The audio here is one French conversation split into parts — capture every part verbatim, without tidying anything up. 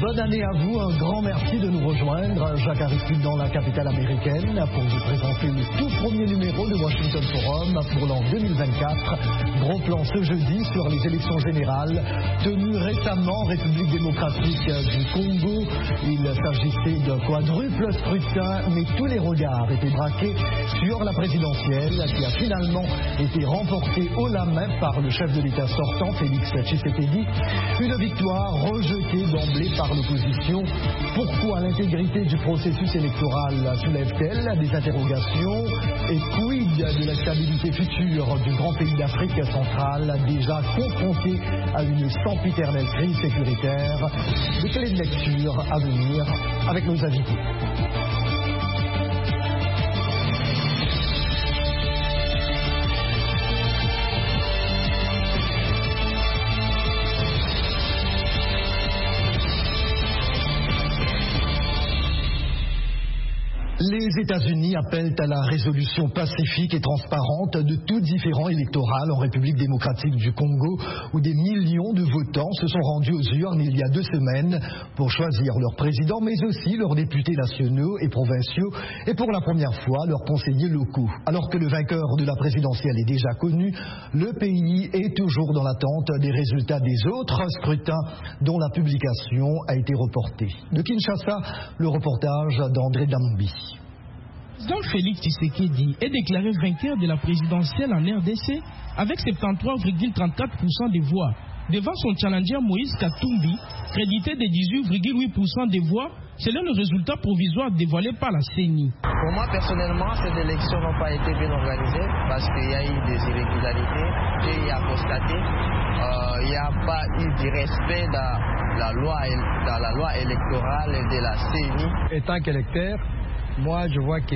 Bonne année à vous, un grand merci de nous rejoindre. Jacques Aristide dans la capitale américaine pour vous présenter le tout premier numéro de Washington Forum pour l'an deux mille vingt-quatre. Gros plan ce jeudi sur les élections générales tenues récemment en République démocratique du Congo. Il s'agissait d'un quadruple scrutin, mais tous les regards étaient braqués sur la présidentielle qui a finalement été remportée haut la main par le chef de l'État sortant, Félix Tshisekedi. Une victoire rejetée d'emblée par l'opposition. Pourquoi l'intégrité du processus électoral soulève-t-elle des interrogations? Et quid de la stabilité future du grand pays d'Afrique centrale déjà confronté à une sempiternelle crise sécuritaire? Des clés de lecture à venir avec nos invités. Les États-Unis appellent à la résolution pacifique et transparente de tout différend électoral en République démocratique du Congo, où des millions de votants se sont rendus aux urnes il y a deux semaines pour choisir leur président, mais aussi leurs députés nationaux et provinciaux, et pour la première fois leurs conseillers locaux. Alors que le vainqueur de la présidentielle est déjà connu, le pays est toujours dans l'attente des résultats des autres scrutins dont la publication a été reportée. De Kinshasa, le reportage d'André Dambi. Le président Félix Tshisekedi est déclaré vainqueur de la présidentielle en R D C avec soixante-treize virgule trente-quatre pour cent des voix, devant son challenger Moïse Katumbi, crédité de dix-huit virgule huit pour cent des voix, selon le résultat provisoire dévoilé par la C E N I. Pour moi, personnellement, ces élections n'ont pas été bien organisées parce qu'il y a eu des irrégularités, qu'il y a constaté. Euh, il n'y a pas eu de respect dans la loi, dans la loi électorale de la C E N I. Étant qu'électeur, moi, je vois que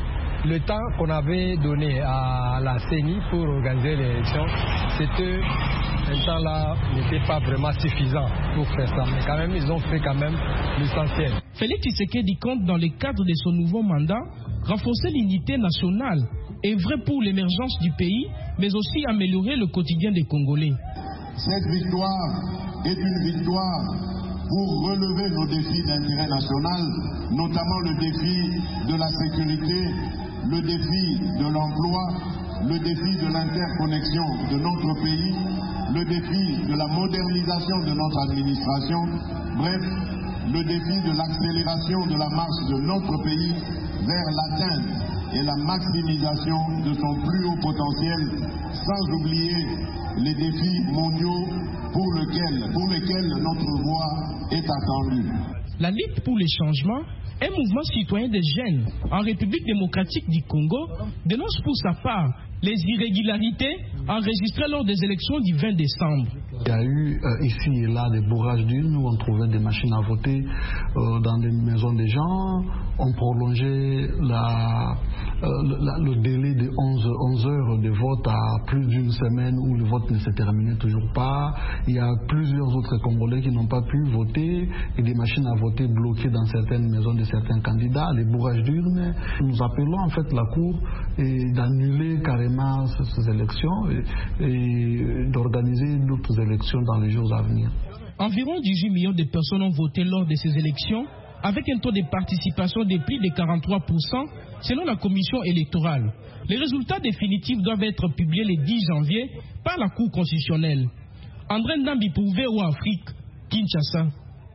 le temps qu'on avait donné à la C E N I pour organiser l'élection, c'était un temps-là n'était pas vraiment suffisant pour faire ça. Mais quand même, ils ont fait quand même l'essentiel. Félix Tshisekedi compte, dans le cadre de son nouveau mandat, renforcer l'unité nationale, œuvrer pour l'émergence du pays, mais aussi améliorer le quotidien des Congolais. Cette victoire est une victoire pour relever nos défis d'intérêt national, notamment le défi de la sécurité, le défi de l'emploi, le défi de l'interconnexion de notre pays, le défi de la modernisation de notre administration, bref, le défi de l'accélération de la marche de notre pays vers l'atteinte et la maximisation de son plus haut potentiel, sans oublier les défis mondiaux pour lesquels, pour lesquels notre voix est attendue. La Ligue pour les changements, un mouvement citoyen des jeunes en République démocratique du Congo, dénonce pour sa part les irrégularités enregistrées lors des élections du vingt décembre. Il y a eu euh, ici et là des bourrages d'urnes où on trouvait des machines à voter euh, dans les maisons des gens. On prolongeait la, euh, la, le délai de onze heures de vote à plus d'une semaine où le vote ne s'est terminé toujours pas. Il y a plusieurs autres Congolais qui n'ont pas pu voter et des machines à voter bloquées dans certaines maisons de certains candidats. Les bourrages d'urnes. Nous appelons en fait la Cour d'annuler carrément ces élections et, et d'organiser d'autres élections dans les jours à venir. Environ dix-huit millions de personnes ont voté lors de ces élections, avec un taux de participation de plus de quarante-trois pour cent selon la commission électorale. Les résultats définitifs doivent être publiés le dix janvier par la Cour constitutionnelle. André Ndambi pour V O A Afrique, Kinshasa.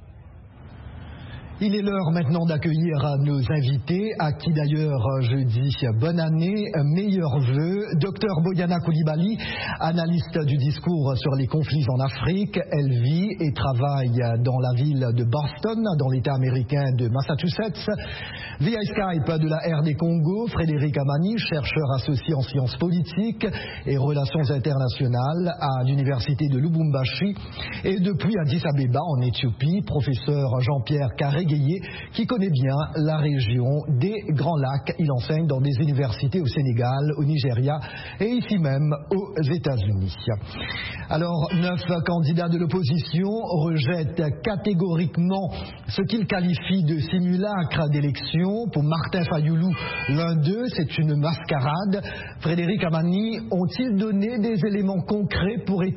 Il est l'heure maintenant d'accueillir nos invités, à qui d'ailleurs je dis bonne année, meilleurs vœux. Docteur Boyana Coulibaly, analyste du discours sur les conflits en Afrique. Elle vit et travaille dans la ville de Boston, dans l'État américain de Massachusetts. Via Skype de la R D Congo, Frédéric Amani, chercheur associé en sciences politiques et relations internationales à l'université de Lubumbashi. Et depuis Addis Abeba, en Éthiopie, professeur Jean-Pierre Carré, qui connaît bien la région des Grands Lacs. Il enseigne dans des universités au Sénégal, au Nigeria et ici même aux États-Unis. Alors, neuf candidats de l'opposition rejettent catégoriquement ce qu'ils qualifient de simulacre d'élection. Pour Martin Fayoulou, l'un d'eux, c'est une mascarade. Frédéric Amani, ont-ils donné des éléments concrets pour établir